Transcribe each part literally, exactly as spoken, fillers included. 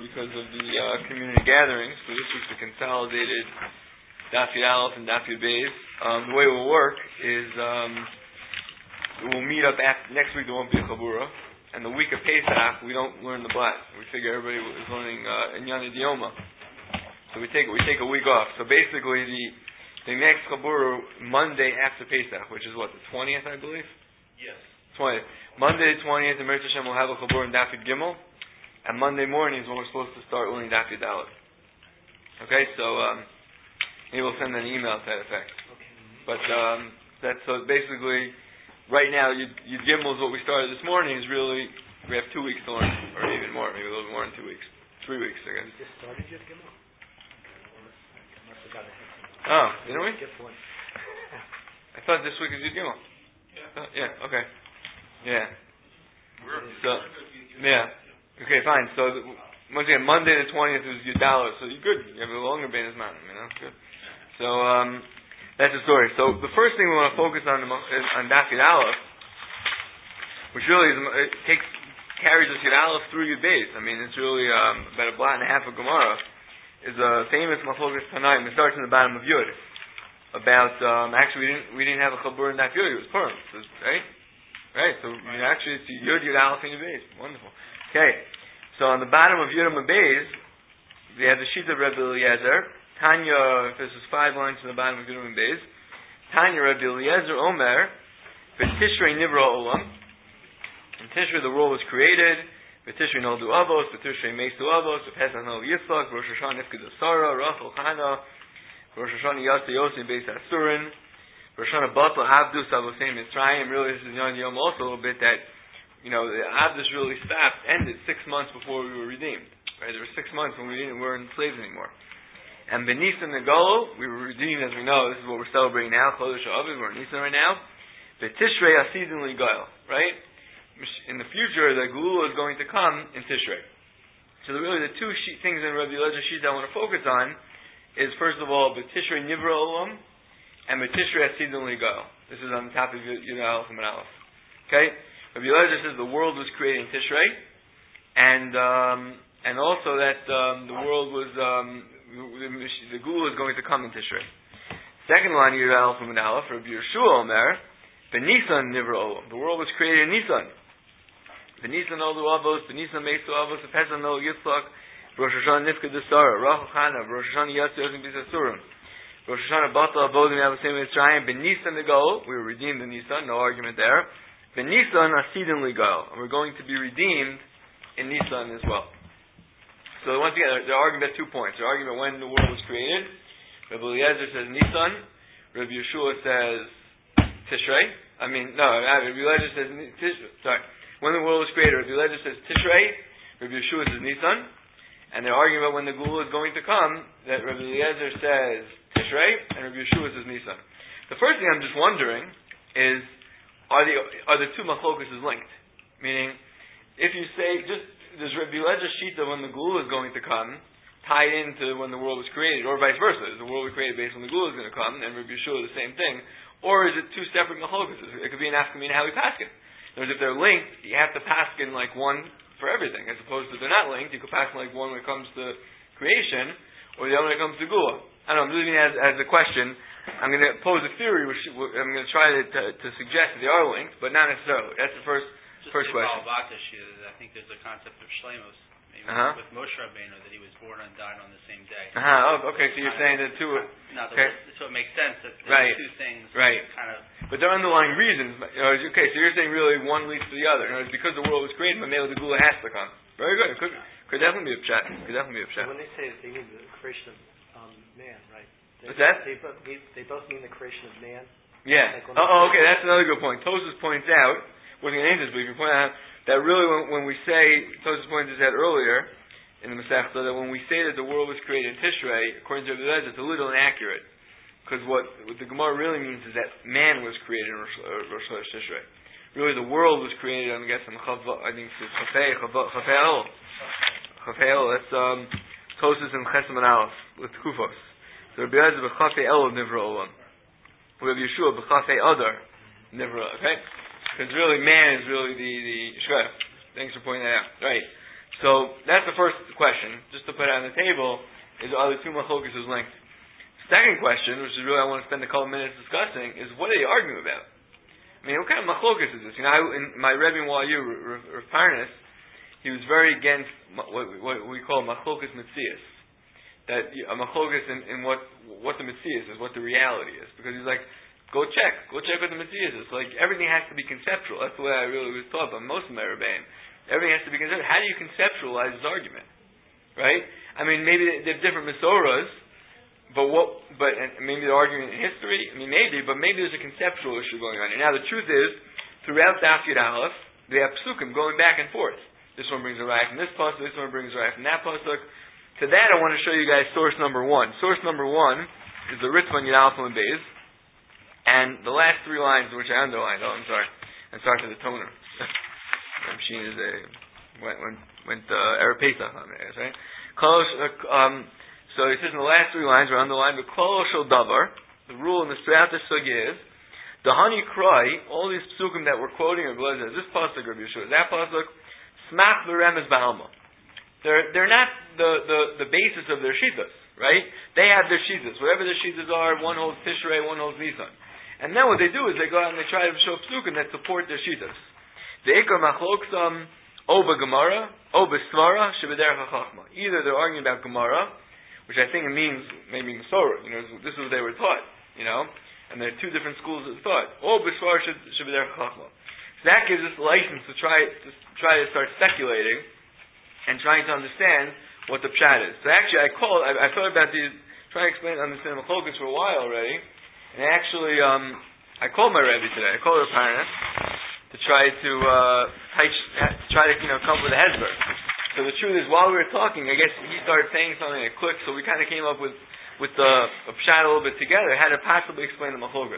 because of the uh, community gatherings. So this week's the consolidated Daf Yud Aleph and Daf Yud Beis. Um, the way it will work is um, we'll meet up after, next week. There won't be a Chabura, and the week of Pesach we don't learn the Blat. We figure everybody is learning uh, Inyan Idioma, so we take we take a week off. So basically, the the next Chabura Monday after Pesach, which is what, the twentieth, I believe. Yes. twentieth. Monday the twentieth, the Meretz Hashem will have a Chabur in Daf Yud Gimel, and Monday morning is when we're supposed to start learning Daf Yud Aleph. Okay, so um, maybe we'll send an email to that effect. Okay. But um, that's so basically right now. Yud, Yud Gimel is what we started this morning. Is really we have two weeks to learn, or even more, maybe a little bit more than two weeks, three weeks, I guess. We just started Yud Gimel. I must have got ahead. Oh, didn't we? Skip one. I thought this week is Yud Gimel. Yeah. Uh, yeah. Okay. Yeah. We're, So, yeah. Okay, fine. So, the, once again, Monday the twentieth is Yud Aleph, so you're good. You have a longer Beis Mountain, you know? Good. So, um, that's the story. So, the first thing we want to focus on is on Daf Yud Aleph, which really is, it takes, carries us Yud Aleph through Yud Beis. I mean, it's really um, about a blot and a half of Gemara. Is a famous Machlokas Tanaim. It starts in the bottom of Yud. About, um, actually, we didn't, we didn't have a Chabur in Daf Yud, it was Purim. So, right? Right, so I mean, actually it's Yud, Yud Aleph, and Yud Beis. Wonderful. Okay, so on the bottom of Yud and Beis, we have the sheet of Rebbe Eliezer. Tanya, if this is five lines from the bottom of Yud and Beis. Tanya, Rebbe Eliezer, Omer, V'tishrei Nivra Olam. In Tishrei the world was created. V'tishrei Noldu Avos, V'tishrei Meisu Avos, V'Pesach Nol Yitzchak, Rosh Hashanah Nifked Asara, Rachel Chana, Rosh Hashanah Yasa Yosim Beis Asurin, Rosh Hashanah Batla Abdus Avosei Mitzrayim. Really, this is Yon Yom also a little bit that, you know, the Abdus really stopped, ended six months before we were redeemed. Right? There were six months when we didn't, we weren't slaves anymore. And Benisan Negol, we were redeemed, as we know. This is what we're celebrating now. Chodesh Aviv, we're in Nisan right now. The Tishrei Asidin Ligal, right? In the future, the Gulula is going to come in Tishrei. So the, really, the two sheet, things in Rabbi Eliezer sheet I want to focus on is, first of all, the Tishrei Nivra Olam and the Tishrei Asidin Ligal. This is on top of Yud Aleph and Aleph. Okay, Rabbi Eliezer says the world was created in Tishrei, and um, and also that um, the world was um, the, the Gulula is going to come in Tishrei. Second line, Yud Aleph and Aleph, Rabbi Yeshua Omer, Benisan Nivra Olam. The world was created in Nisan. Benisan Olu Avos, Benisan Meisu Avos, Pesach Nol Yitzchak, Rosh Hashanah Nifked Asara, Rachel Chana, Rosh Hashanah Yasa Yosim Beis Asurim, Rosh Hashanah Batla Avodim Avosei Mitzrayim, Benisan Negol. We were redeemed in Nisan, no argument there. Benisan Asidin Ligal, and we're going to be redeemed in Nisan as well. So once again, they're arguing about two points. They're arguing about when the world was created. Rabbi Eliezer says Nisan. Rabbi Yeshua says Tishrei. I mean, no, Rabbi Eliezer says Tishrei. Sorry. When the world was created, Rabbi Eliezer says Tishrei. Rabbi Yeshua says Nisan. And they're arguing about when the Gulula is going to come, that Rabbi Eliezer says Tishrei, and Rabbi Yeshua says Nisan. The first thing I'm just wondering is, are the are the two machlokas linked? Meaning, if you say, just does Rabbi Eliezer shita when the Gulula is going to come tie into when the world was created, or vice versa? Is the world was created based on the Gulula is going to come, and Rabbi Yeshua the same thing? Or is it two separate machlokas? It could be an afkamina how we paskin. In other words, if they're linked, you have to paskin like one for everything, as opposed to if they're not linked, you could paskin like one when it comes to creation, or the other when it comes to Gula. I don't know, I'm leaving it as, as a question. I'm going to pose a theory, which I'm going to try to, to, to suggest that they are linked, but not necessarily. That's the first Just first question. I think there's a concept of Shlemos, maybe uh-huh. with Moshe Rabbeinu, that he was born and died on the same day. Uh-huh. Oh, okay, so you're saying that two... No, okay. So it makes sense that there's right. two things right. kind of... But there are underlying reasons. You know, okay, so you're saying really one leads to the other. You know, because the world was created, but maybe the Gula has to come. Very good. It could, could definitely be a pshat. Could definitely be a pshat. So when they say that they mean the creation of um, man, right? They, What's that? They both, mean, they both mean the creation of man. Yeah. Like oh, oh, okay. That's another good point. Tosfos points out, wasn't going to answer this, but if you point out that really when, when we say, Tosfos pointed this out earlier in the Masechta, that when we say that the world was created in Tishrei, according to Rabbi Eliezer, it's a little inaccurate. Because what, what the Gemara really means is that man was created in Rosh, uh, Rosh Chodesh Tishrei. Really, the world was created, I guess, in Chava, I think it's Chafei, Chafei El. Chafei El, that's um, Tosfos and Chesem and Aleph, with Kufos. So Rabbi Eliezer b'Chafei El Nivra Olam. Rabbi Yeshua b'Chafei Adar Nivra, okay? Because really, man is really the, the Shkef. Thanks for pointing that out. Right. So that's the first question, just to put it on the table, is are the two machlokas linked? Second question, which is really I want to spend a couple minutes discussing, is what are they arguing about? I mean, what kind of machlokas is this? You know, I, in my Rebbe in Y U, Rav Parnas, he was very against what, what we call machlokas mitzias. That a machlokas in, in what what the mitzias is, what the reality is. Because he's like, go check, go check what the mitzias is. Like, everything has to be conceptual. That's the way I really was taught by most of my Rebbeim. Everything has to be conceptual. How do you conceptualize this argument? Right? I mean, maybe they, they have different Masoras, but what, but and maybe they're arguing in history. I mean, maybe, but maybe there's a conceptual issue going on. And now the truth is, throughout Daf Yud Aleph, they have psukim going back and forth. This one brings a right from this pasuk, this one brings a right from that pasuk. To that, I want to show you guys source number one. Source number one is the Ritva Yud Aleph and Beis, and the last three lines, which I underlined. Oh, I'm sorry. I'm sorry for the toner. The machine is a went went went uh, Erev Pesach on there, right? Um, so he says in the last three lines are underlined. The Kol Shel Davar. The rule in the throughout the sugya is the Hani Cry. All these psukim that we're quoting are this pasuk of Yeshua, that pasuk. Smach v'remez ba'alma. They're they're not the, the, the basis of their shitas, right? They have their shitas. Whatever their shitas are, one holds Tishrei, one holds Nisan. And then what they do is they go out and they try to show psukim that support their shitas. The Ikar Machloksam Oba Gemara, Oba Svara, Shebederach HaChachma. Either they're arguing about Gemara, which I think it means maybe Masorah. You know, this is what they were taught. You know, and there are two different schools of thought. Oba Svara Shebederach HaChachma. So that gives us license to try to try to start speculating and trying to understand what the pshat is. So actually, I called. I, I thought about these, trying to explain, understand Machlokas for a while already, and actually, um, I called my Rebbe today. I called Rav Parnas to try to uh, try to you know come up with a hesber. So the truth is, while we were talking, I guess he started saying something that clicked. So we kind of came up with with the a pshat a little bit together. How to possibly explain the machlokas.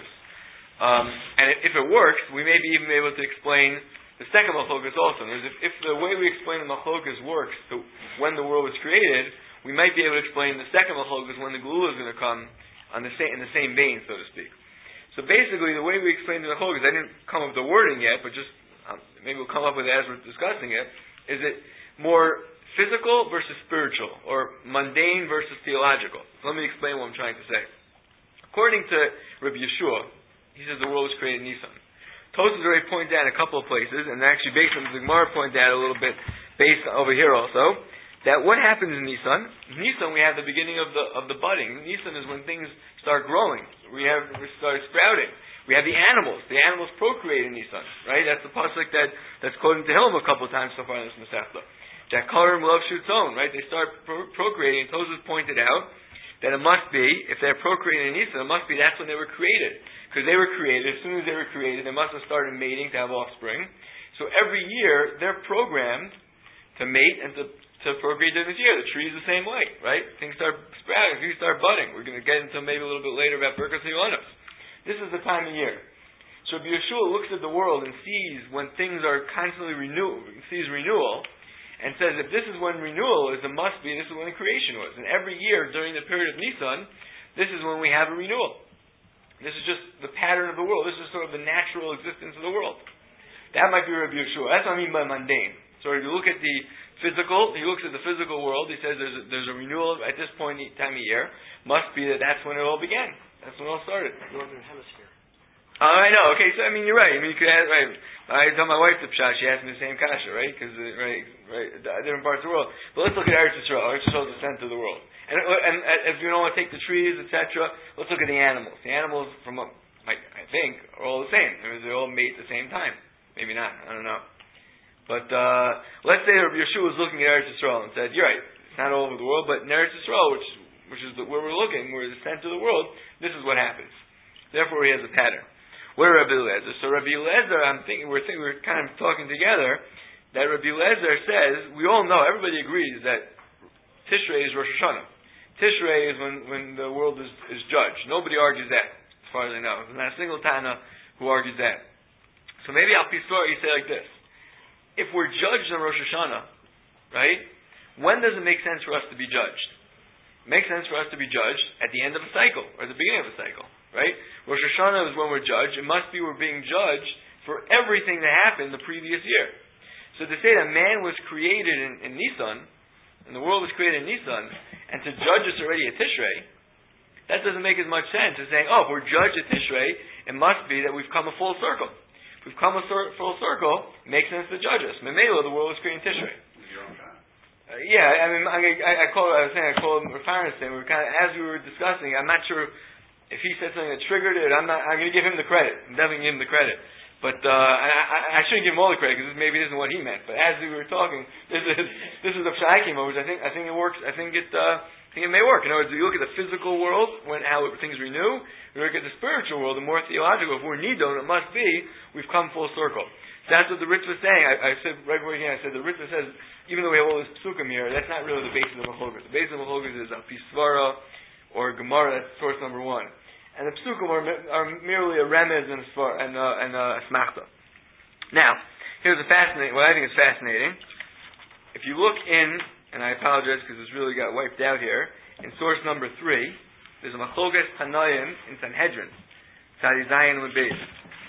Um, and if it works, we may be even able to explain the second machlokas also. If, if the way we explain the machlokas works, to when the world was created, we might be able to explain the second machlokas when the Geula is going to come on the same in the same vein, so to speak. So basically, the way we explain the machlokas, I didn't come up with the wording yet, but just um, maybe we'll come up with it as we're discussing it. Is it more physical versus spiritual, or mundane versus theological? So let me explain what I'm trying to say. According to Rabbi Yeshua, he says the world was created in Nisan. Tosfos already pointed out in a couple of places, and actually based on the Gemara pointed out a little bit based over here also, that what happens in Nisan? In Nisan we have the beginning of the of the budding. Nisan is when things start growing. We have we start sprouting. We have the animals. The animals procreate in Nisan, right? That's the pasuk that that's quoted to Hillel a couple of times so far in this Masechta. That Karim love shoots own, right? They start pro- procreating. Tosfos pointed out that it must be, if they're procreating in Nisan, it must be that's when they were created. Because they were created, as soon as they were created, they must have started mating to have offspring. So every year, they're programmed to mate and to, to procreate during this year. The tree is the same way, right? Things start sprouting, things start budding. We're going to get into maybe a little bit later about Birkas Yonos. This is the time of year. So Yeshua looks at the world and sees when things are constantly renewed, sees renewal, and says if this is when renewal is, it must be, this is when the creation was. And every year during the period of Nisan, this is when we have a renewal. This is just the pattern of the world. This is sort of the natural existence of the world. That might be Rabbi Yeshua. That's what I mean by mundane. So if you look at the physical, he looks at the physical world, he says there's a, there's a renewal at this point in time of year. Must be that that's when it all began. That's when it all started. Northern Hemisphere. Oh, I know. Okay, so I mean, you're right. I mean, you could ask, right. I tell my wife the pshat, she asked me the same kasha, right? Because, uh, right, right, different parts of the world. But let's look at Eretz Yisrael. Eretz Yisrael is the center of the world. And, and, and if you don't want to take the trees, et cetera, let's look at the animals. The animals, from what I, I think, are all the same. I mean, they all mate at the same time. Maybe not. I don't know. But uh, let's say Yeshua was looking at Eretz Yisrael and said, "You're right. It's not all over the world, but in Eretz Yisrael, which which is the, where we're looking, where the center of the world, this is what happens." Therefore, he has a pattern. Where Rabbi Eliezer? So Rabbi Eliezer, I'm thinking we're thinking, we're kind of talking together that Rabbi Eliezer says we all know, everybody agrees that Tishrei is Rosh Hashanah. Tishrei is when, when the world is, is judged. Nobody argues that, as far as I know. There's not a single Tana who argues that. So maybe Al Pisor, you say like this: if we're judged on Rosh Hashanah, right? When does it make sense for us to be judged? It makes sense for us to be judged at the end of a cycle, or at the beginning of a cycle. Right? Rosh Hashanah is when we're judged. It must be we're being judged for everything that happened the previous year. So to say that man was created in, in Nisan, and the world was created in Nisan, and to judge us already at Tishrei, that doesn't make as much sense as saying, oh, if we're judged at Tishrei, it must be that we've come a full circle. If we've come a sur- full circle, it makes sense to judge us. Memelo, the world was created in Tishrei. Uh, yeah, I mean, I, I, I call I was saying, I called him Rafaris, and we were kind of, as we were discussing, I'm not sure if he said something that triggered it. I'm not. I'm going to give him the credit. I'm definitely give him the credit. But uh, I, I, I shouldn't give him all the credit because this maybe isn't what he meant. But as we were talking, this is this is the pshat I came over. Which I think I think it works. I think it. Uh, I think it may work. In other words, you look at the physical world, when how things renew. You look at the spiritual world, the more theological. If we're nidon, it must be we've come full circle. So that's what the Ritva was saying. I, I said right before again. I said the Ritva says even though we have all this psukim here, that's not really the basis of Machlokas. The basis of Machlokas is Apisvara or Gemara. That's source number one. And the psukim are, are merely a remez and a svar, and a, and a smachta. Now, here's a fascinating, what I think is fascinating. If you look in, and I apologize because it's really got wiped out here, in source number three, there's a Machlokas Tanoim in Sanhedrin. Tzadi Zayin with base.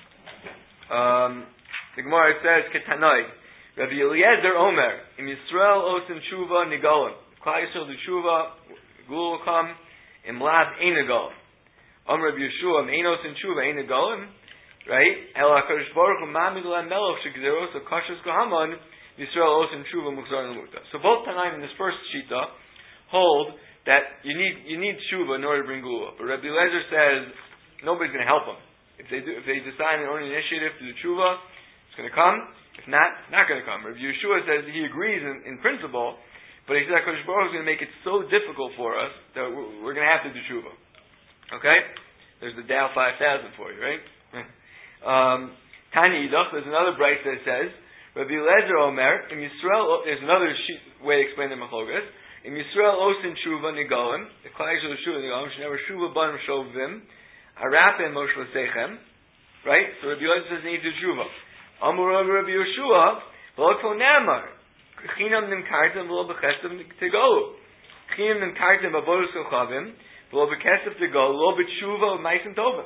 Um, the Gemara says, Ketanoi, Rabbi Eliezer Omer, Im Yisrael Osim Tshuva Nigolim. Klal Yisrael do Tshuva, Gul will come, Im Lav Ein Nigolim. Om Rabbi Yeshua, Meinos and Tshuva, Ein Nigolim, right? El HaKadosh Baruch Hu Ma'amid L'Hem Melech Shekzeros HaKashas Kohaman Yisrael Osim Tshuva Mukhzar L'Mukta. So both Tanaim in this first shita hold that you need you need Tshuva in order to bring Gula. But Rabbi Eliezer says nobody's going to help them. If they do, if they decide their own initiative to do Tshuva, it's going to come. If not, it's not going to come. Rabbi Yeshua says he agrees in, in principle, but he says HaKadosh Baruch Hu is going to make it so difficult for us that we're, we're going to have to do Tshuva. Okay? There's the Dow five thousand for you, right? um, Tani Yidach, there's another bright that says, Rabbi Eliezer Omer, in Yisrael, there's another sheet, way to explain the Machlokas, in Yisrael Osin Tshuva Nigolim, the Klal Yisrael Tshuva Nigolim, Shenever Shuva Banim Shovim, Arapim Moshe L'Seichem, right? So Rabbi Eliezer says they need to do Tshuva. Amur Rabbi Yeshua, V'lokfo Namar, Chinam Nimkartim V'lo B'chestem Tegolu, Chinam Nimkartim V'avodus Kochavim, V'lo B'kesef Tegolu, V'lo B'tshuva V'maisim Tovim.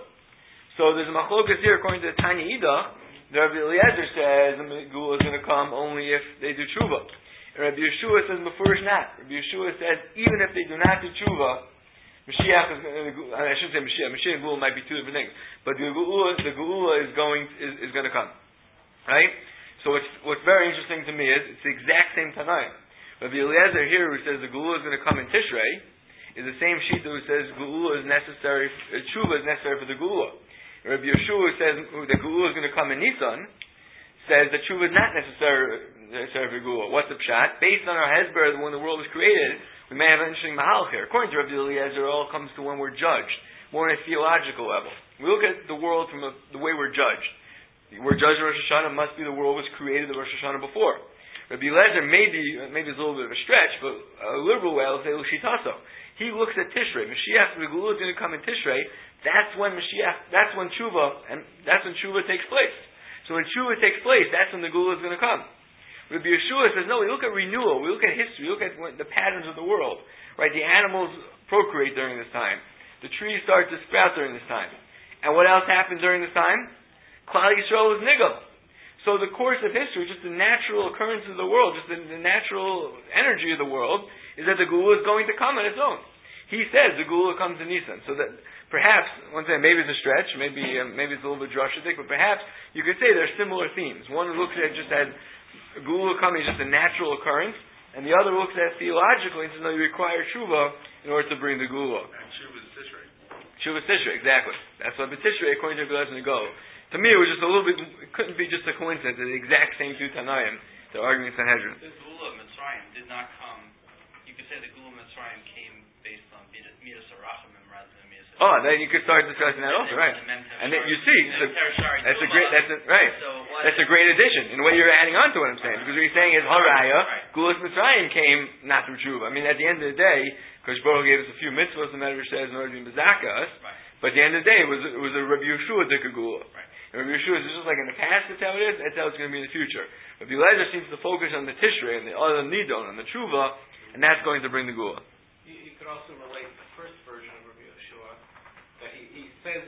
So there's a machlokas here according to the Tanya Ida. Rabbi Eliezer says the Gula is going to come only if they do tshuva. And Rabbi Yeshua says before not. Rabbi Yeshua says even if they do not do tshuva, Mashiach is going to, I shouldn't say Mashiach. Mashiach and Gula might be two different things, but the Gula, the Gula is going is, is going to come, right? So what's what's very interesting to me is it's the exact same Tanaim. Rabbi Eliezer here who says the Gula is going to come in Tishrei is the same sheet who says Gula is necessary, tshuva is necessary for the Gula. Rabbi Yeshua says that Gula is going to come in Nisan, says that Tshuva is not necessary, necessary for Gula. What's the pshat? Based on our Hezbollah, when the world was created, we may have an interesting mahal here. According to Rabbi Eliezer, it all comes to when we're judged, more on a theological level. We look at the world from a, the way we're judged. We're judged in Rosh Hashanah, must be the world was created the Rosh Hashanah before. Rabbi Eliezer, maybe, maybe it's a little bit of a stretch, but a liberal way, I'll say Lushitaso. He looks at Tishrei. Mashiach, the Gula is going to come in Tishrei. That's when Mashiach, that's when Tshuva, and that's when Tshuva takes place. So when Tshuva takes place, that's when the Gula is going to come. Rabbi Yeshua says, no, we look at renewal, we look at history, we look at the patterns of the world. Right? The animals procreate during this time. The trees start to sprout during this time. And what else happened during this time? Klal Yisrael was nigel. So the course of history, just the natural occurrence of the world, just the, the natural energy of the world, is that the Gula is going to come on its own. He says the Gula comes in Nisan. So that perhaps, once again, maybe it's a stretch, maybe um, maybe it's a little bit drastic, but perhaps you could say there are similar themes. One looks at just as Gula coming is just a natural occurrence, and the other looks at theologically and says, no, you require Tshuva in order to bring the Gula. And Tshuva is Tishrei. Tshuva is Tishrei, exactly. That's what the Tishrei, according to Rabbi Eliezer Nigo. To me, it was just a little bit, it couldn't be just a coincidence that the exact same two Tanaim, the argument in Sanhedrin. The Gula of Mitzrayim did not come, you could say the Gula of Mitzrayim came based on Midas Arachamim rather than Midas Arachamim. Oh, then you could start discussing that also, right? And then you see, so that's a great, that's a, right. That's a great addition in what you're adding on to what I'm saying. Because what you're saying is, Haraya, Gulas Mitzrayim came not through Tshuva. I mean, at the end of the day, Kosh Baruch gave us a few mitzvahs, the Medrash says, in order to be Mezaka us. But at the end of the day, it was, it was a Rabbi Yeshua Dika Gula. And Rabbi Yeshua is just like in the past, that's how it is, that's how it's going to be in the future. Rabbi Eliezer seems to focus on the Tishrei and the other Nidon and the Tshuva, and that's going to bring the Gula. You, you could also relate the first version of Rabbi Yeshua, that he, he says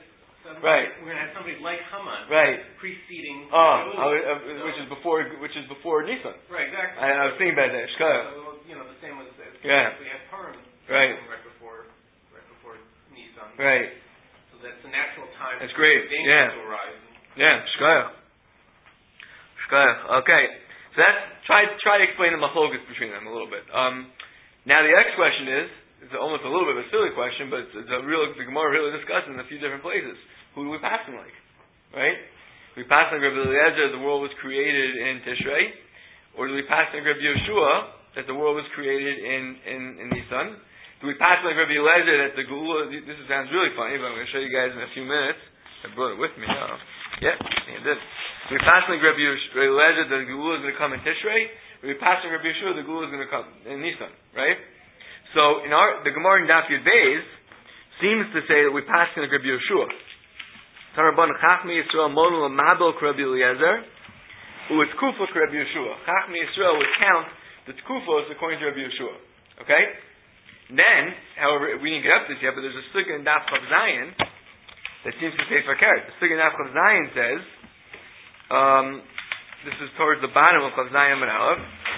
So Right. We're going to have somebody like Haman. Right. Preceding. Oh, I was- uh, which is before, which is before Nisan. Right. Exactly. I, I was thinking about that. Shkoyach. So, you know, the same was as Yeah. we had Purim. Right. Right before, right before Nisan. Right. So that's the natural time. That's for great. danger Yeah. to arise. Yeah. Shkoyach. Shkoyach. Okay. So that's try try to explain the machlokas between them a little bit. Um, now the next question is it's almost a little bit of a silly question, but it's, it's a real the Gemara really discusses in a few different places. Who do we pass them like? Right? Do we pass like Rabbi Eliezer, the world was created in Tishrei, or do we pass like Rabbi Yeshua that the world was created in in, in Nisan? Do we pass like Rabbi Eliezer that the Geula? This sounds really funny, but I'm going to show you guys in a few minutes. I brought it with me. Uh, yeah, I did. Do we pass like Rabbi Eliezer that the Geula is going to come in Tishrei? Or do we pass like Rabbi Yeshua the Geula is going to come in Nisan? Right? So in our the Gemara in Daf Yud Beis seems to say that we pass like Rabbi Yeshua. Tarabban Chachmi Yisrael Monu L'Mabel Rabbi Eliezer, who is Kufa Rabbi Yeshua. Chachmi Yisrael would count the Tkufos according to Rabbi Yeshua. Okay. Then, however, we didn't get up to this yet, but there's a sugya in Daf Chav Zayin that seems to say fakert. The sugya in Daf Chav Zayin says, um, this is towards the bottom of Chav Zayin and Aleph.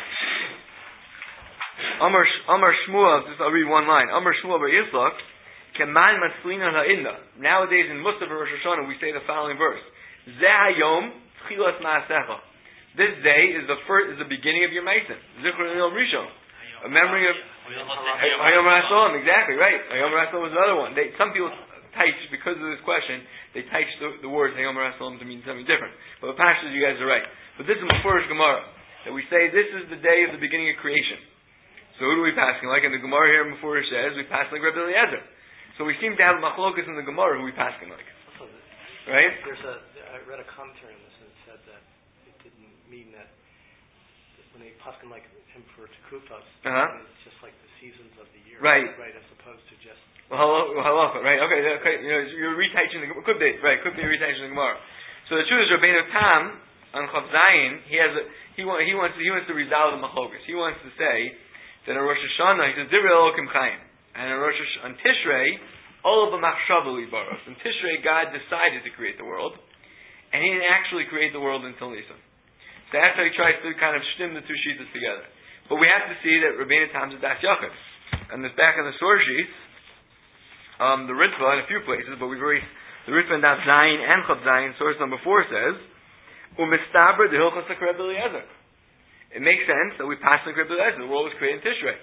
Amar Amar Shmuel, just I'll read one line. Amar Shmuel bar Yitzchak, Keman Maslina Ha'inda. Nowadays in Musaf Rosh Hashanah we say the following verse: Zeh Hayom Tchilas Ma'asecha. This day is the first, is the beginning of your Meisim. Zichron Yom Rishon, a memory of Hayom Rasolam. Exactly right. Hayom Rasolam was another one. They, some people teach because of this question. They teach the, the words Hayom Rasolam to mean something different. But the passage, you guys are right. But this is Mefurish Gemara that we say this is the day of the beginning of creation. So who do we pass like? And the Gemara here Mefurish says we pass like Rabbi Eliezer. So we seem to have machlokas in the Gemara who we pass like. Right? There's a. I read a commentary on this and it said that it didn't mean that when they paskin like him for tekufas, uh-huh. it's just like the seasons of the year, right? Right, as opposed to just. Well, halacha, right? Okay, okay. You know, you're reteaching the could be right. Could be reteaching the Gemara. So the truth is, Rabbeinu Tam on Chav Zayin, he has a he want he wants he wants to resolve the machlokas. He wants to say that in Rosh Hashanah he says Divrei Elokim Chaim, and in Rosh Hashanah, on Tishrei. All of the machshavah baros. In Tishrei, God decided to create the world, and He didn't actually create the world until Nisan. So that's how He tries to kind of stem the two sheets together. But we have to see that Rabbeinu Tam's a Das Yachid. And this back in the source sheets, um, the Ritva in a few places, but we've already the Ritva in Daf Zayin and Chav Zayin, source number four says, "Umistaber the Hilchos Rabbi Eliezer." It makes sense that we pass like Rabbi Eliezer. The world was created in Tishrei.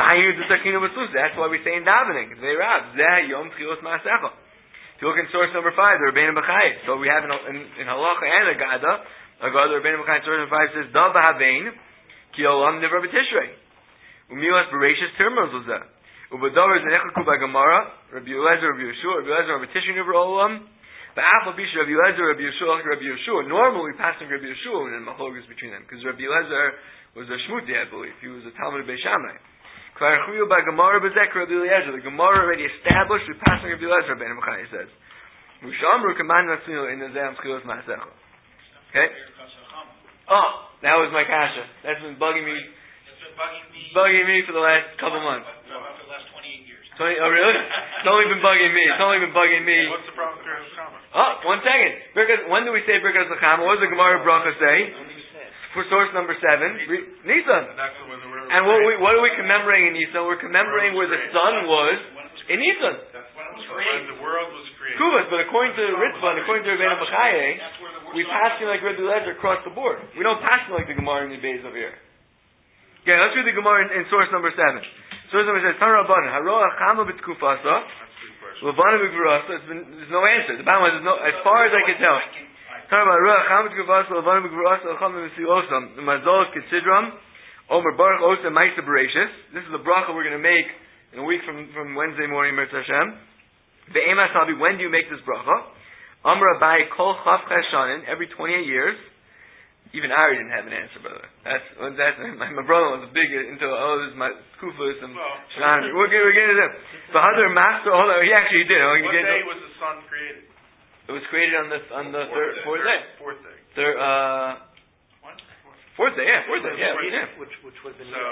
That's why we say in davening, Zeh Rav, Zeh Yom Tchilos Ma'asecha. If you look in source number five, the Rebbeinu B'chai. So we have in, in, in Halacha and Agada, Agada, the Rebbeinu B'chai, source number five says, Da B'havein, Ki Olam Nivra B'Tishrei. Umilas Bereshis Tirmos Lozeh. Ubedavar Zenechaku B'Gamara, Rabbi Eliezer, Rabbi Yeshua, Rabbi Eliezer, Rabbi Tishrei Nivra Olam, Ba'afal Bish, Rabbi Eliezer, Rabbi Yeshua, Rabbi Yeshua. Normally we pass on Rabbi Yeshua and Machlokas between them, because Rabbi Eliezer was a Shmuti, I believe. He was a Talmud of Beis Shammai. By Gemara Bezek Rabbi Eliezer. The Gemara already established. We pass on Rabbi Eliezer. Ben Mechai says, "Mushamru Kaman Natzinu in the Zayam Schilos Maasecha." Okay. Oh, that was my kasha. That's been bugging me. It's been bugging me. Bugging me for the last couple months. No, for the last twenty-eight years. Twenty? Oh, really? It's only been bugging me. It's only been bugging me. What's the problem with Birkas Chama? Oh, one second. Birkas, when do we say Birkas L'Chama? What does the Gemara Bracha say? For source number seven, Nisan. And what, we, what are we commemorating in Nisan? We're commemorating where the sun was in Nisan. That's when it was created. The world was created. Kuvas, but according to Ritva and according to Rebbeinu B'chai, we pass you like Rabbi Eliezer across the board. We don't pass you like the Gemara in the Beis over here. Okay, let's read the Gemara in, in source number seven. Source number says, Tan Rabbanan, Haro Achama B'Tkufasa, Lavana B'Gvurasa. There's no answer. The bottom line is no, as far as I can tell. Talking about Ruach Hamid Gavas Lavana B'Gvurasa L'Cham V'Siosam Mazol Kitzidram Omer Baruch Osa Ma'isa Bereshis. This is the bracha we're going to make in a week from, from Wednesday morning, Mirz Hashem. Ve'emas Habi, when do you make this bracha? Amr Abai Kol Chav Cheshanin, every twenty-eight years. Even Ari didn't have an answer, by the way. That's, that's, my, my brother was big into, oh, this is my kufas and Shana. We're getting, we're getting to them. So Hadar Master, hold on, he actually did. What day was the sun created? It was created on the on the fourth third, day. fourth day. Fourth day. Third, uh, What? fourth day, yeah, fourth day, yeah, Which, yeah. which, which would have been. So,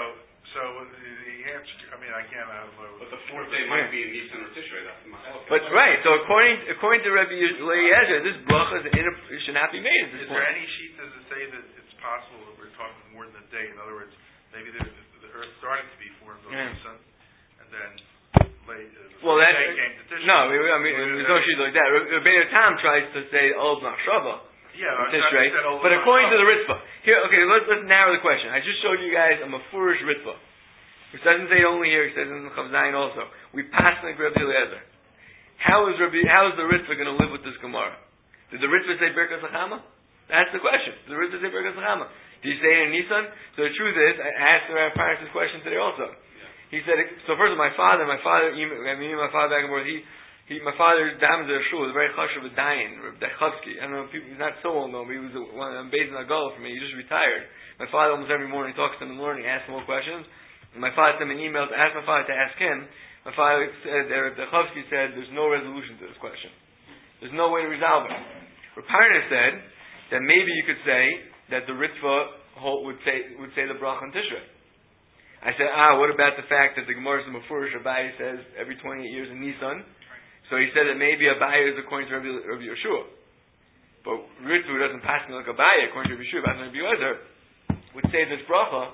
So the, the answer, I mean, again, I don't know. But the fourth day might be in Nisan or Tishrei. That's the machloket. But right, so according according to Rabbi Eliezer, this bracha is in- should not be made at this Is point. there any sheet does it say that it's possible that we're talking more than a day? In other words, maybe the, the earth started to be formed on Yeah. Nisan, and then late. Uh, Well, that day came to Tishrei. no, I mean, I mean there's no sheet like that. Rabbeinu Tam tries to say old machshava. Yeah, I Tishrei, said all but the according to time. the Ritva, here, okay, let's let's narrow the question. I just showed you guys a mafurish Ritva, which doesn't say only here; it says in the Chav Zayin also. We pass like Rabbi Eliezer. How is Rabbi? How is the Ritva going to live with this Gemara? Did the Ritva say Birkas Hachama? That's the question. Did the Ritva say Birkas Hachama? Did he say it in Nisan? So the truth is, I asked the Rabbi Parnas this question today also. He said, so first of all, my father, my father, I mean, my father back and forth, he. He, my father, Dam Zershul, was very chashuv with Dayan, Reb Dachovsky. I don't know, people, he's not so well known, but he was a, one, I'm based in Agala for me. He just retired. My father almost every morning talks to him in the morning, asks him all questions. And my father sent him an email to ask my father to ask him. My father said, Reb Dachovsky said, there's no resolution to this question. There's no way to resolve it. Reb Parnas said that maybe you could say that the Ritva would say would say the bracha on Tishrei. I said, ah, what about the fact that the Gemara is Mefurish Abaye says every twenty-eight years in Nisan? So he said that maybe Abaye is according to Rabbi, Rabbi Yeshua. But Ritva, who doesn't pass me like Abaye, according to Rabbi Yeshua, passing Rabbi Eliezer, would say this bracha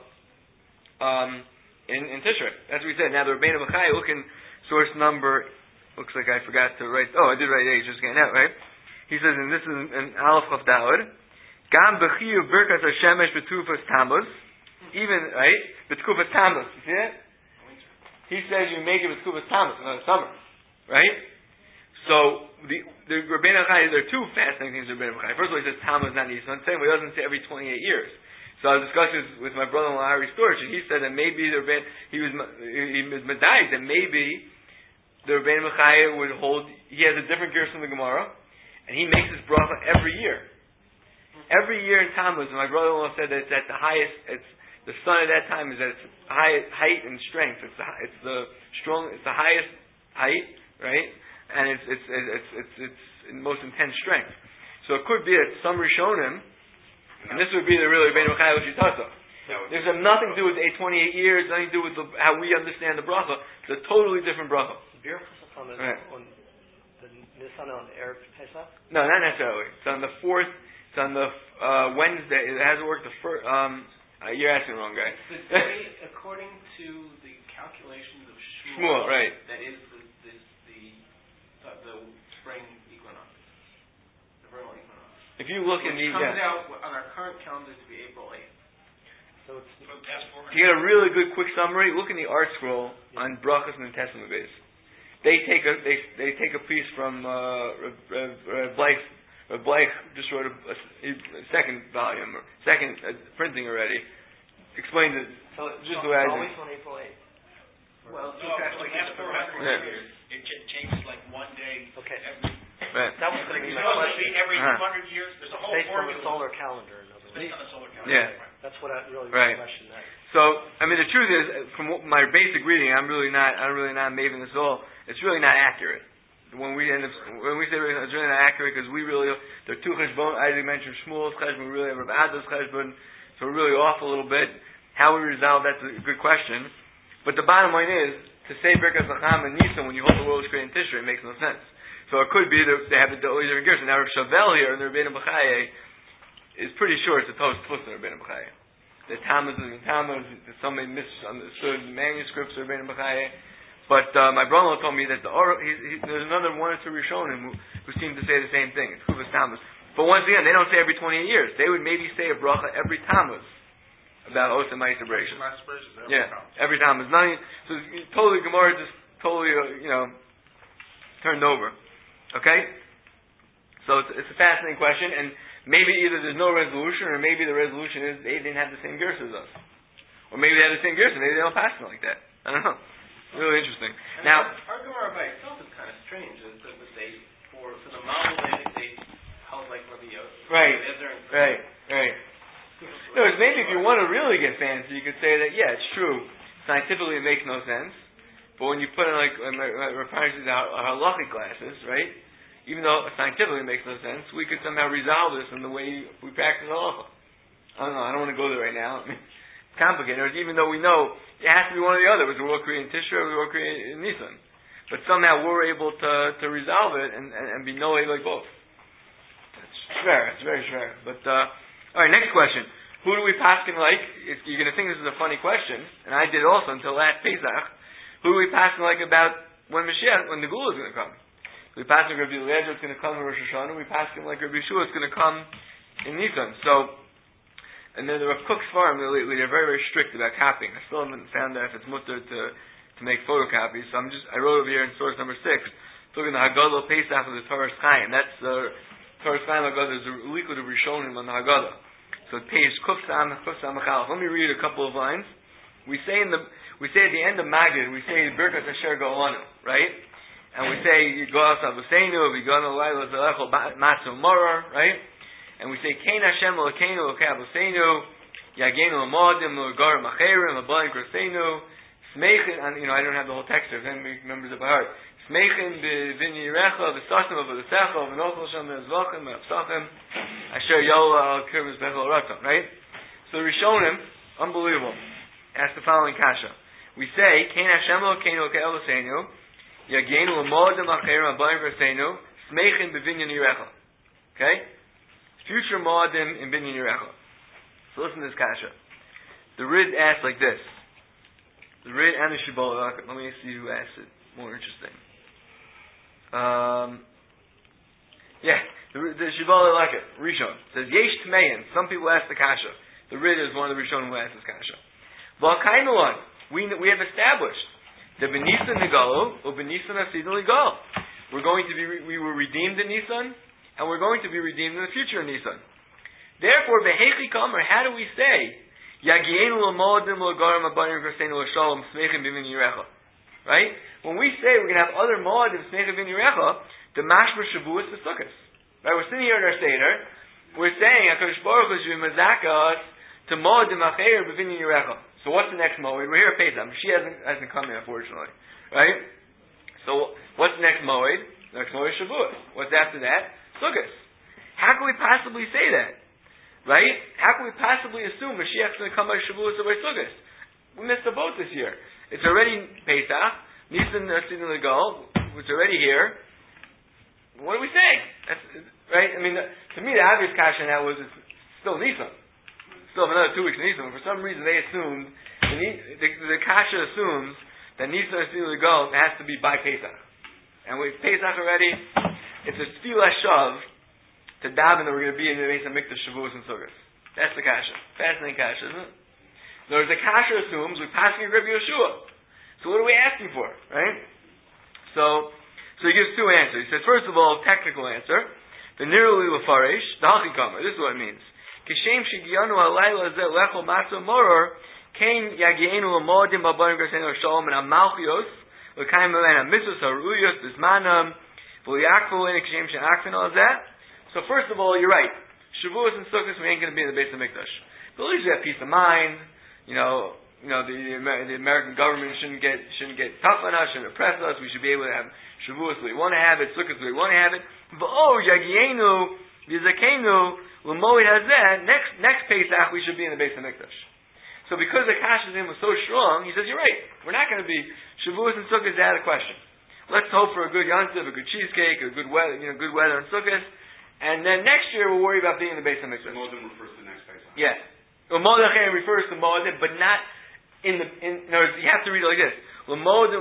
um, in, in Tishrei. That's what we said. Now the Rebbeinu Bachai, look in source number, looks like I forgot to write, oh, I did write it, just getting out, right? He says, and this is in Aleph Chav Daled, Gam Bechiyu Birkas HaShemesh B'Tufas Tammuz, even, right, B'Tufas Tammuz, you see it? He says you make it B'Tufas Tammuz, not summer, right? So the the Rebbeinu Bachai, there are two fascinating things with Rebbeinu Bachai. First of all, he says Tammuz, not Nisan. Second, he doesn't say every twenty-eight years. So I was discussing this with my brother-in-law Ari Storch, and he said that maybe the Rebbeinu, he was he was medayik that maybe the Rebbeinu Bachai would hold. He has a different gear from the Gemara, and he makes this bracha every year. Every year in Tammuz, my brother-in-law said that it's at the highest. It's the sun at that time is at its high, height and strength. It's the it's the strong. It's the highest height, right? And it's it's it's it's it's, it's in most intense strength. So it could be that some Rishonim, and this would be the really Rebbeinu Bachai L'Shitasa. There's nothing to do with a twenty-eight years, nothing to do with the, how we understand the bracha. It's a totally different bracha. Bir Chesacham is Right. on the Nisan on Erev Pesach? No, not necessarily. It's on the fourth. It's on the uh, Wednesday. It hasn't worked the first. Um, uh, you're asking the wrong guy. The day, according to the calculations of Shmuel, Shmuel, right? That is the the the, uh, the spring equinox, the vernal equinox. If you look in Which the comes yeah. out on our current calendar to be April eighth. So it's For the past four To hundred get a really good quick summary, look in the art scroll on Brachas and Testament base. They take a they they take a piece from uh, Rev Blake. Rev Blake just wrote a, a, a second volume, or second uh, printing already. Explained it so it's just the way I always do. on April eighth. Well, No, for the past four hundred Yeah. years, it ch- changes like one day Okay. every. Right. That was going to be It's my supposed to be question. every Uh-huh. two hundred years. There's a whole Based on the formula. solar calendar, in other It's words. based on the solar calendar. Yeah. Right. That's what I really Right. my question. That. So, I mean, the truth is, from what my basic reading, I'm really not, I'm really not maving this all. It's really not accurate. When we end up, when we say it's really not accurate, because we really, there are two cheshbon. Isaac mentioned Shmuel's cheshbon. We really have Rav Ada's cheshbon. So we're really off a little bit. How we resolve that's a good question. But the bottom line is to say Birkas Hacham and Nisan when you hold the world is created in Tishrei makes no sense. So it could be that they have a totally different gears. And now Rav Shavel here in the Rebbeinu Bachai is pretty sure it's a toast twist in the Rebbeinu Bachai. The Tammuz is in Tammuz. Somebody misunderstood the manuscripts of Rebbeinu Bachai. But uh, my brother told me that the or, he, he, there's another one or two Rishonim who, who seem to say the same thing. It's Kufas Tammuz. But once again, they don't say every twenty-eight years. They would maybe say a bracha every Tammuz about Osa Ma'aser Bereishis. Yeah, every Tammuz. Nothing. So it's totally Gemara just totally uh, you know turned over. Okay. So it's, it's a fascinating question, and maybe either there's no resolution, or maybe the resolution is they didn't have the same gears as us, or maybe they had the same gears and maybe they don't pass them like that. I don't know. Really interesting. And Now, our, our Gemara by itself is kind of strange. Is that they for for the model they they held like Rabbi Yosef. Right. Ezra and right, right. No, it's maybe if you want to really get fancy, you could say that yeah, it's true. Scientifically, it makes no sense. But when you put in like references our, our halachic glasses, right? Even though scientifically it makes no sense, we could somehow resolve this in the way we practice halacha. I don't know. I don't want to go there right now. complicated. Or even though we know it has to be one or the other, was the world created in Tishrei or the world created in Nisan? But somehow we're able to to resolve it and, and, and be no like both. It's fair. It's very fair. But uh, all right, next question. Who do we paskin like? It's, you're going to think this is a funny question, and I did also until last Pesach. Who do we paskin like about when Mashiach, when the Gula is going to come? We paskin like Rabbi Eliezer is going to come in Rosh Hashanah. We paskin like Rabbi Yeshua is going to come in Nisan. So, and then the Rav Kook's farm, they're, they're very very strict about copying. I still haven't found out if it's mutter to to make photocopies. So I'm just, I wrote over here in source number six, talking the Haggadah Pesach of the Torah Chaim. That's the uh, Torah Chaim Haggadah is a liquid of Rishonim on the Haggadah. So it pays Kuf Sam, Kuf Sam Machal. Let me read a couple of lines. We say in the, we say at the end of Magid, we say Birkat Asher Go'anu, right? And we say Yigoas Avuseinu, Vigonu Laila Zalecho Matzu Morar, right? And we say Kain Hashem Elokeinu Elokei Avuseinu, Yagenu L'modim L'gar Macherim L'balim Kroseinu. Smechin, and you know, I don't have the whole text there, if anybody remembers it by heart. Smechin b'vin yirecha, v'sasim v'v'secha, v'nochel shem v'zvachim, v'apsachim, asher yola al kirvis bechel ratzon, right? So the Rishonim, unbelievable, ask the following kasha. We say, Kein Hashem Elokeinu Elokei Avuseinu, Yagenu L'modim Acherim Abayim V'seinu, Smechin b'vin yirecha. Okay? Future moadim in binyan yirecha. So listen to this kasha. The Rid asks like this. The Rid and the Shibboleth. Let me see who asked it. More interesting. Um, yeah, the, the Shibboleth like it. Rishon says Yesh Tmein. Some people ask the kasha. The Rid is one of the Rishonim who asks this kasha. V'alkainulon. We we have established the B'Nisan Nigalo or B'Nisan Asidin Ligal. We're going to be we were redeemed in Nisan, and we're going to be redeemed in the future in Nisan. Therefore, Behechi Kamer. How do we say? Right? When we say we're going to have other moadim smecha bin yirecha, the mashma shavuos is sukkos. Right? We're sitting here in our seder. We're saying Hakadosh Baruch Hu should be mazaka us to moadim acher b'vin yirecha. So what's the next moed? We're here at Pesach. She hasn't hasn't come yet, unfortunately. Right? So what's the next moed? The next moed is shavuos. What's after that? Sukkos. How can we possibly say that? Right? How can we possibly assume Mashiach's going to come by Shavuos or by Sukkot? We missed the boat this year. It's already Pesach, Nisan Asidin Legal, it's already here. What are we saying? That's, right? I mean, to me, the obvious kasha now was it's still Nisan. Still have another two weeks in Nisan. But for some reason, they assumed, the, the, the kasha assumes that Nisan Asidin Legal has to be by Pesach. And with Pesach already, it's a tefillah shav to daven that we're going to be in the Beis HaMikdash Shavuos and Sukkot. That's the kasha. Fascinating kasha, isn't it? In other words, the kasha assumes we're passing Rabbi Yeshua. So what are we asking for, right? So, so he gives two answers. He says, first of all, technical answer, the niruli l'faresh, the hachikama. This is what it means. Kishem shigiyanu alayla zeh lecho matzo moror, kein yagienu l'modim babarim grasenu shalom and amalchios, l'kaim melena mitzvos haruyos bismanam, v'liakvu in kishem she'akfin al zeh. So first of all, you're right. Shavuos and Sukkot, we ain't going to be in the Beis HaMikdash. But at least we have peace of mind. You know, you know the, the American government shouldn't get shouldn't get tough on us, shouldn't oppress us. We should be able to have Shavuos we want to have it, Sukkot we want to have it. But oh, Yagienu, V'Zakenu, L'Moed Hazeh. Next next Pesach we should be in the Beis HaMikdash. So because the Kashazim was so strong, he says, you're right. We're not going to be Shavuos and Sukkot is out of question. Let's hope for a good Yontiv, a good cheesecake, a good weather, you know, good weather in Sukkot. And then next year we'll worry about being in the Beis HaMikdash. Modim refers to next Pesach. Yeah. Well, Modim refers to Modim, but not in the. In, in other words, you have to read it like this. Modim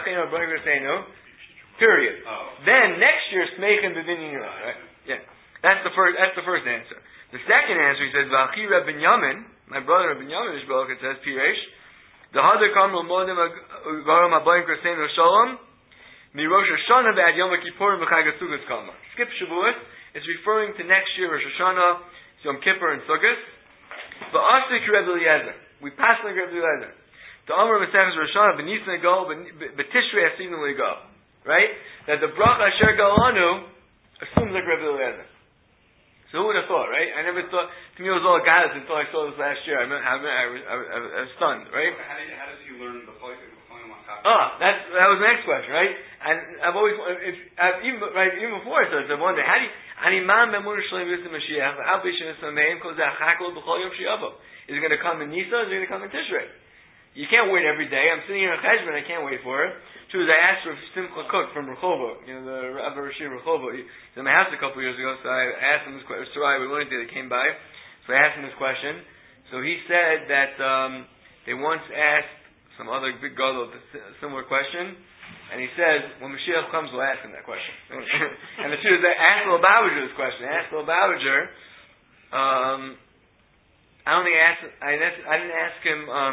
period. Oh. Then next year Smechin b'Vinyan Yirah. Right? Yeah. That's the first. That's the first answer. The second answer, he says, V'achi Reb Binyamin, my brother Reb Binyamin Ishbalach, it says Piresh, the Hadar Kamel Modim Garam Abayim Kraseinu Shalom, Mirosh Hashanah B'Ad Yom Kippurim V'Chag HaSukkos Kama. Skip Shavuot. It's referring to next year, Rosh Hashanah, Yom Kippur, and Sukkot. But Asik Reb Eliezer, we pass like Reb Eliezer. The Amar B'Sechus Rosh Hashanah, B'Nisan Go, B'Tishrei Asidin Ligo. Right? That the Bracha Asher Galanu assumes like Reb Eliezer. So who would have thought, right? I never thought, to me it was all guys until I saw this last year. I, mean, I, I, was, I, was, I was stunned, right? How, do you, how does he learn the point? Ah, that's, that was the next question, right? I and I've always, if, I've, even right, even before I started, I wondered how do you, ani man memur shleim v'sim Mashiach v'al b'shem sameim kol zeh chakol b'chol yom shi'avo. Is it going to come in Nisan? Or is it going to come in Tishrei? You can't wait every day. I'm sitting here in Cheshvan. I can't wait for it. True, I asked for Simcha Cook from Rehovot, you know, the Rabbi Rashi Rehovot. He was in my house a couple of years ago, so I asked him this question. Sarai, we learned that he came by, so I asked him this question. So he said that um, they once asked some other big gadol a similar question, and he says, when Mashiach comes, we'll ask him that question. And the truth is, I asked the Lubavitcher this question. I asked the Lubavitcher, um, I don't think I asked, I, I didn't ask him, um,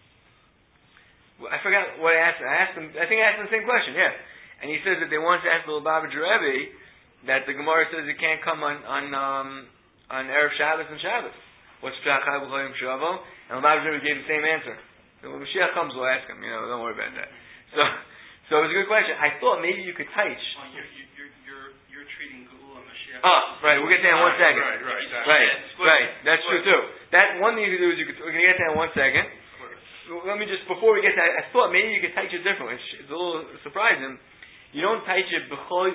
I forgot what I asked him. I asked him, I think I asked him the same question, yeah. And he says that they once asked the Lubavitcher Rebbe that the Gemara says it can't come on, on, um, on Erev Shabbos and Shabbos. What's Pshachai B'chol Yom Shavo? And the Lubavitcher Rebbe gave the same answer. So when Mashiach comes, we'll ask him, you know, don't worry about that. So, so it was a good question. I thought maybe you could teach. Well, you're, you're, you're, you're treating Geula and Mashiach. Oh, right, we'll get there in one second. Right, right, exactly. Right, right, that's true too. That one thing you can do is you could, we're going to get there in one second. Let me just, before we get there, I thought maybe you could teach it differently. It's, it's a little surprising. You don't teach it b'chol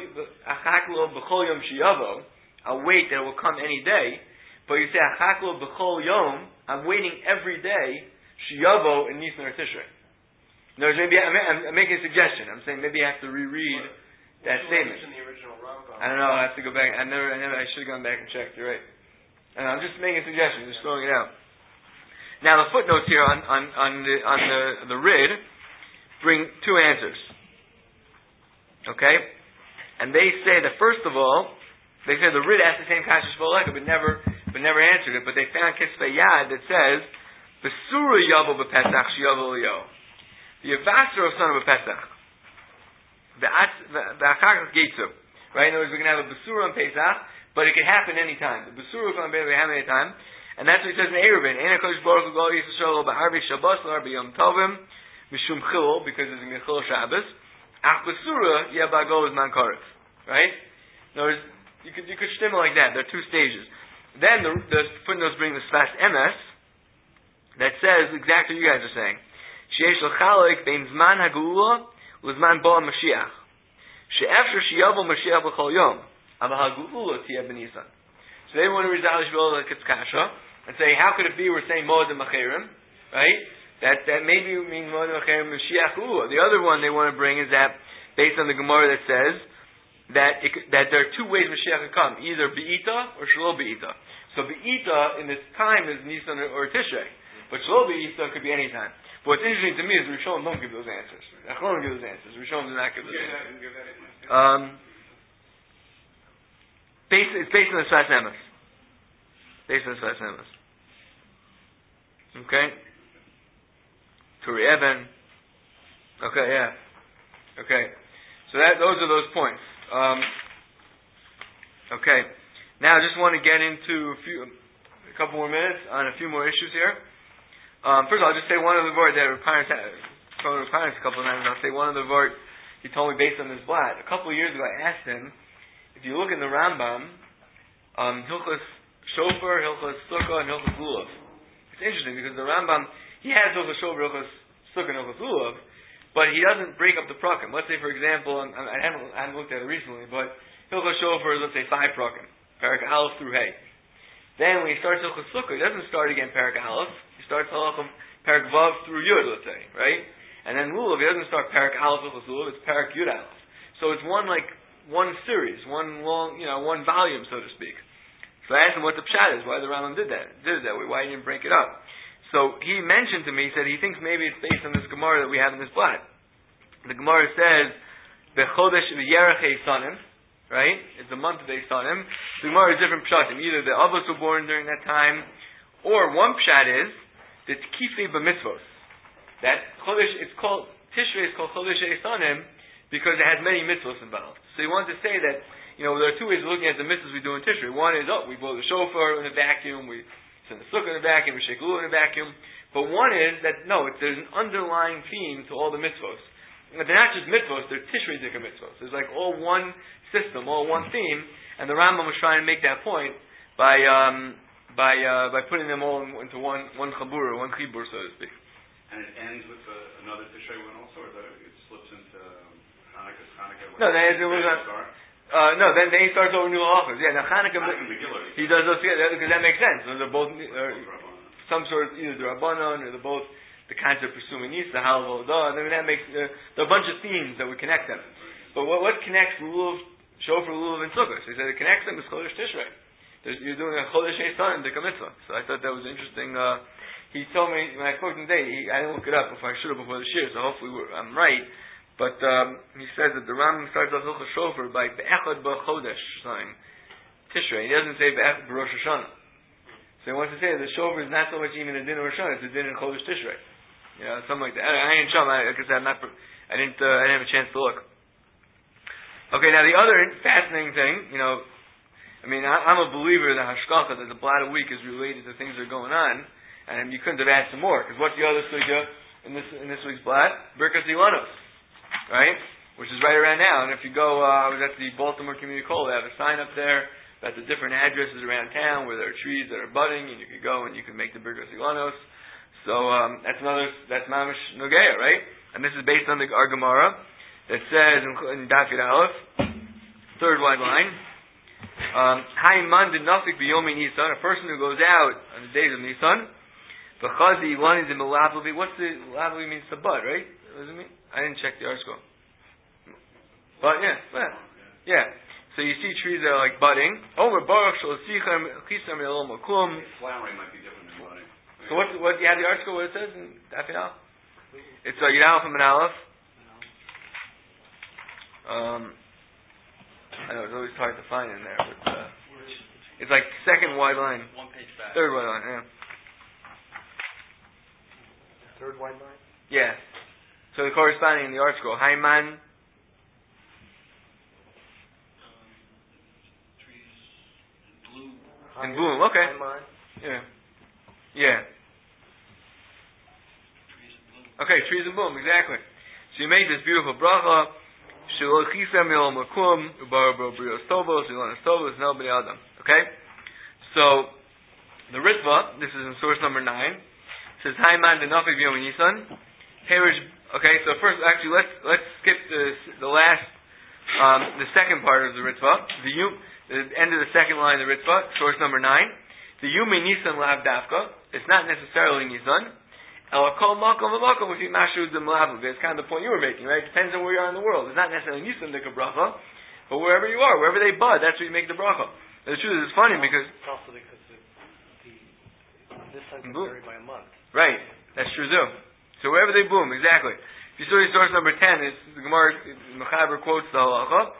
yom shiyavo, I'll wait that it will come any day, but you say achaklo b'chol yom, I'm waiting every day, shiyavo in Nisan or Tishrei. No, maybe I'm, I'm making a suggestion. I'm saying maybe I have to reread what, that statement. In the original Rambam. I don't know. I have to go back. I never. I never. I should have gone back and checked. You're right. And I'm just making a suggestion. Just throwing it out. Now the footnotes here on on, on the on the the Rid bring two answers. Okay, and they say that first of all, they say the Rid asked the same kasha shvoleka, but never but never answered it. But they found Kisvei Yad that says Besura Yavo b'Pesach Shiyavo Yo. The Yavaser of son of a Pesach. The Achakach Gitzu. Right? In other words, we can have a Besura on Pesach, but it can happen any time. The Besura can happen any time. And that's what he says in Eruvin. Ein HaKadosh Baruch Hu Gol Yisrael B'Arbi Shabbos L'Ar B'Yom Tovim Mishum Chilul, because it's a Chilul Shabbos. Ach Besura Yabagol is Man Karev. Right? In other words, you could, you could stem it like that. There are two stages. Then the, the footnotes bring the Sfas Emes that says exactly what you guys are saying. Sheyesh l'chalik bein zman ha'geula u'zman bo ha'mashiach. She'efshar sheyavo Mashiach b'chol yom. Ava ha'geula tiyeh b'nisan. So they want to resolve Shmuel like it's kasha and say, how could it be we're saying Moed Macherim, right? That that maybe we mean Moed Macherim Mashiach Geula. The other one they want to bring is that based on the Gemara that says that it, that there are two ways Mashiach could come, either Be'ita or Shelo Be'ita. So Be'ita in this time is Nisan or Tishrei, but Shelo Be'ita could be any time. But what's interesting to me is Rishonim don't give those answers. Achronim give those answers. Rishonim do not give those answers. Um, based, it's based on the Sfas Emes. Based on the Sfas Emes. Okay? Turi Eben. Okay, yeah. Okay. So that those are those points. Um, okay. Now I just want to get into a few, a couple more minutes on a few more issues here. Um, first of all, I'll just say one of the words that Rapanis had, told Rapanis a couple of times, I'll say one of the words he told me based on this blot. A couple of years ago I asked him, if you look in the Rambam, um, Hilchos Shofar, Hilchos Sukkah, and Hilchos Lulav. It's interesting because the Rambam, he has Hilchos Shofar, Hilchos Sukkah, and Hilchos Lulav, but he doesn't break up the prakim. Let's say, for example, and I haven't, I haven't looked at it recently, but Hilchos Shofar is, let's say, five prakim. Parak Aleph through Hey. Then when he starts Hilchos Sukkah, he doesn't start again Parak Aleph. He starts Halachim Parak Vav through Yud, let's say, right? And then Lulav, he doesn't start Parak Aleph Hilchos Lulav, it's Parak Yud Aleph. So it's one like one series, one long, you know, one volume, so to speak. So I asked him what the pshat is, why the Rambam did that, did it that way, why he didn't break it up. So he mentioned to me, he said he thinks maybe it's based on this Gemara that we have in this blot. The Gemara says, Bechodesh v'yerech Eisanim, right? It's the month of Eisanim. The Gemara is different pshatim. Either the Avos were born during that time, or one pshat is the Tkifei b'mitzvos. That Chodesh, it's called, Tishrei is called Chodesh Eisanim because it has many mitzvos involved. So he wanted to say that, you know, there are two ways of looking at the mitzvahs we do in Tishrei. One is, oh, we blow the shofar in a vacuum, we send the sukkah in a vacuum, we shake glue in a vacuum. But one is that, no, it's, there's an underlying theme to all the mitzvahs. But they're not just mitzvahs, they're Tishrei Dika mitzvahs. There's like all one system, all one theme, and the Rambam was trying to make that point by um, by uh, by putting them all into one one chabur, one chibur, so to speak. And it ends with uh, another Tishrei one also, or that it slips into Hanukkah, Hanukkah No, then it was not. Uh, no, then, then he starts over new halachas. Yeah, now Chanukah, he does those together because that makes sense. So they're both uh, some sort of either the Rabbanon or they're both the kinds of pursuing Yis, the Halal Vodah, and then that makes uh, there are a bunch of themes that would connect them. But what, what connects Lulav, Shofar, Lulav, and Sukkot? So he said it connects them is Chodesh Tishrei. There's, you're doing a Chodesh Eisan in the Mitzvah. So I thought that was interesting. Uh, he told me when I spoke to him today, he, I didn't look it up before I should have before the shir, so hopefully we're, I'm right. But um, he says that the Rambam starts off Hilchos Shofar by Be'echad B'Chodesh, something Tishrei. He doesn't say Be'echad B'Rosh Hashanah. So he wants to say that the Shofar is not so much even a din of Rosh Hashanah; it's a din in Chodesh Tishrei. You know, something like that. I, I ain't sure. Like I said, I'm not. I didn't. Uh, I didn't have a chance to look. Okay, now the other fascinating thing, you know, I mean, I, I'm a believer that Hashkacha, that the blot of week is related to things that are going on, and you couldn't have asked some more because what's the other sugya in this in this week's blot? Birkas Ilanos. Right? Which is right around now. And if you go, uh, I was at the Baltimore Community College, they have a sign up there about the different addresses around town where there are trees that are budding, and you can go and you can make the Birkas Ilanos. So, um, that's another, that's Mamish Nogea, right? And this is based on the our Gemara that says in, in Daf Yud Aleph, third wide line, Haiman did nothing b'yomi Nisan, a person who goes out on the days of Nisan, v'chazi one is in Malabli. What's the, Malabli means the bud, right? What does it mean? I didn't check the article. But yeah, yeah, yeah. So you see trees that are like budding. Omer Baruch Shal Sicham Chisam Yalom Makum. Flowering might be different than budding. So what? What? You have the article? What it says in Daf Yud Aleph? It's uh, Yud Aleph and Aleph. Um, I know it's always hard to find in there, but uh, it's like second wide line. One page back. Third wide line. Yeah. Third wide line? Yeah. So the corresponding in the article, Haiman. In bloom, okay. Yeah. Yeah. Okay, trees in bloom, exactly. So you make this beautiful bracha, Shilochisam Yom Makum, Ubarabro Brios Tovos, Ilonas Tovos, Nobody Adam. Okay? So, the Ritva, this is in source number nine, says, Haiman Denafiv Yom Nisan, Herish, okay, so first, actually, let's, let's skip the, the last, um, the second part of the Ritva, the Yom, the end of the second line of the Ritva, source number nine. The Yumi Nisan Lav Dafka. It's not necessarily Nisan. Elakol Makom Makom with Mashu Demlavu. It's kind of the point you were making, right? It depends on where you are in the world. It's not necessarily Nisan Dika Bracha, but wherever you are, wherever they bud, that's where you make the bracha. And the truth is, it's funny because it's also because the, the Nisan can vary by a month. Right, that's true too. So wherever they bloom, exactly. If you saw your source number ten, it's the Gemara Mechaber quotes the halacha.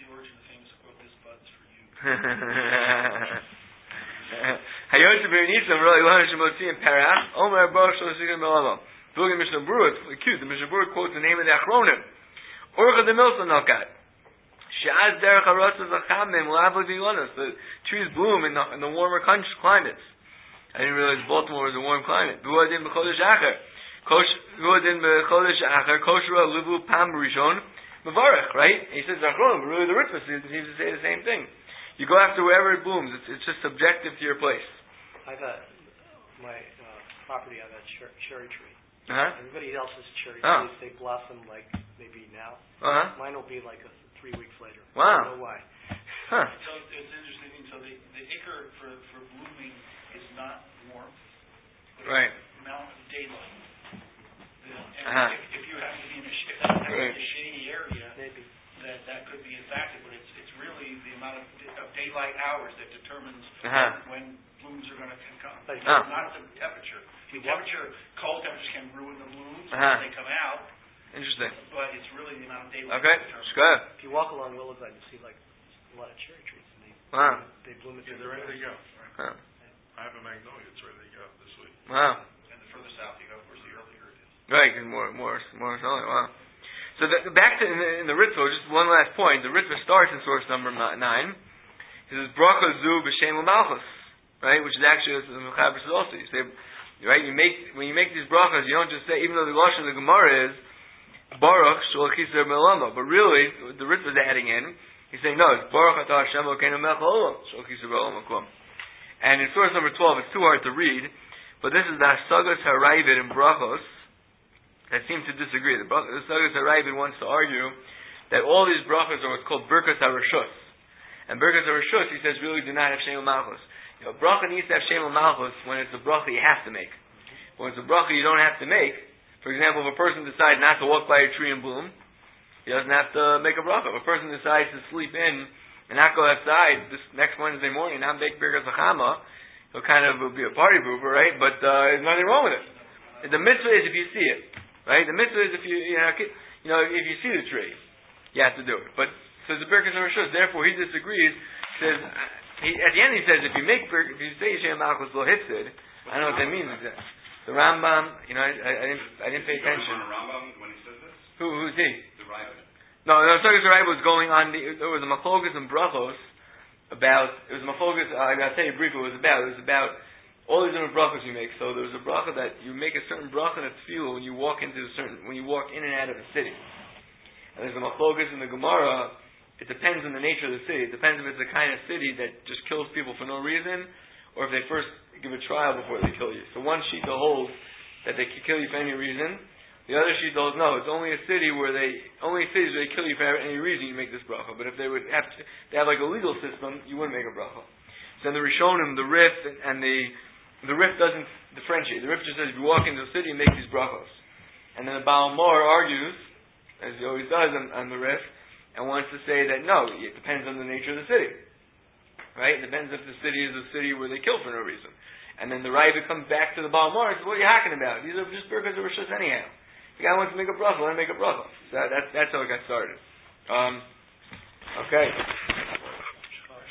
Hayosef B'Nisam really learns Shemotzi and Perach. Omer Baruch Shalom Melamo. Look at Mishnah Berurah. It's cute. The Mishnah Berurah quotes the name of the Achronim. Orcha de Milsa Nokat. She'az Derech Harotzah Zachamim L'Avli V'Yilonos. The trees bloom in the, in the warmer climates. I didn't realize Baltimore was a warm climate. V'uadin B'Chodesh Acher. V'uadin B'Chodesh Acher. Koshra Livu Pam Rishon. Mevarech, right? He says Achronim, but really the Ritva seems to say the same thing. You go after wherever it blooms. It's, it's just subjective to your place. I've got my uh, property on that cher- cherry tree. Uh-huh. Everybody else's cherry oh. trees, they blossom like maybe now. Uh-huh. Mine will be like a, three weeks later. Wow. I don't know why. Huh. So it's interesting. So the, the ikr for, for blooming is not warmth. Right. Amount of daylight. The, and uh-huh. if, if you happen to be in a, sh- if you happen right. in a shady area, maybe that that could be a factor. But it's it's really the amount of, of daylight hours that determines uh-huh. when blooms are going to come. Like, oh. Not the temperature. The temperature, cold temperatures can ruin the blooms uh-huh. when they come out. Interesting. But it's really the amount of daylight. Okay. Good. If you walk along Willowside, you see like a lot of cherry trees, and they wow. they bloom at Yeah, they're ready to go. Right? Huh. I have a magnolia. It's ready to go this week. Wow. And the further south you go, of course, the earlier it is. Right. More, more, more. Wow. So the, back to in the, in the Ritva, just one last point. The Ritva starts in source number nine. It says bracha zu b'shem u'malchus, right? Which is actually the Mechaber says also. You say, right? You make when you make these brachas, you don't just say, even though the lashon of the Gemara is baruch shel chiser melama, but really the Ritva is adding in. He's saying no, it's baruch atah Hashem Elokeinu melech haolam shel chiser melama kum. And in source number twelve, it's too hard to read, but this is the Hasagas Harayvid in brachos that seem to disagree. The Sagas Harayvid wants to argue that all these brachas are what's called Birkas HaRashus. And Birkas HaRashus, he says, really do not have Shem Malchus. You know, bracha needs to have Shem Malchus when it's a bracha you have to make. When it's a bracha you don't have to make, for example, if a person decides not to walk by a tree in bloom, he doesn't have to make a bracha. If a person decides to sleep in and not go outside this next Wednesday morning and not make Birkas HaChama, he'll kind of be a party pooper, right? But uh, there's nothing wrong with it. The mitzvah is if you see it, right? The mitzvah is if you, you know, you know, if you see the tree, you have to do it. But says the Birkas HaRashus, therefore he disagrees. Says he, at the end he says if you make if you say Shem Malchus Lo Hitzid, I don't know what that means exactly. The Rambam, you know, I, I, I didn't I didn't pay attention. On the Rambam when he says this? Who who's he? The Ravid. No, no, Sargis Rai was going on. The, there was a machlokas and brachos about. It was a machlokas. Uh, I'll tell you briefly what it was about. It was about all these different brachos you make. So there was a bracha that you make a certain bracha that's fuel when you walk into a certain when you walk in and out of a city. And there's a machlokas in the Gemara. It depends on the nature of the city. It depends if it's the kind of city that just kills people for no reason, or if they first give a trial before they kill you. So one sheet holds that they can kill you for any reason. The other sheet holds no. It's only a city where they only cities where they kill you for any reason you make this bracha. But if they would have to, they have like a legal system, you wouldn't make a bracha. So in the Rishonim, the Rif and, and the the Rif doesn't differentiate. The Rif just says if you walk into the city, you make these brachos. And then the Baal Mor argues, as he always does on, on the Rif, and wants to say that no, it depends on the nature of the city. Right? It depends if the city is a city where they kill for no reason. And then the Ravid comes back to the Baal Mor and says, what are you hacking about? These are just Birkas HaRashus anyhow. The guy wants to make a bracha, let him make a bracha. So that, that's, that's how it got started. Um, okay.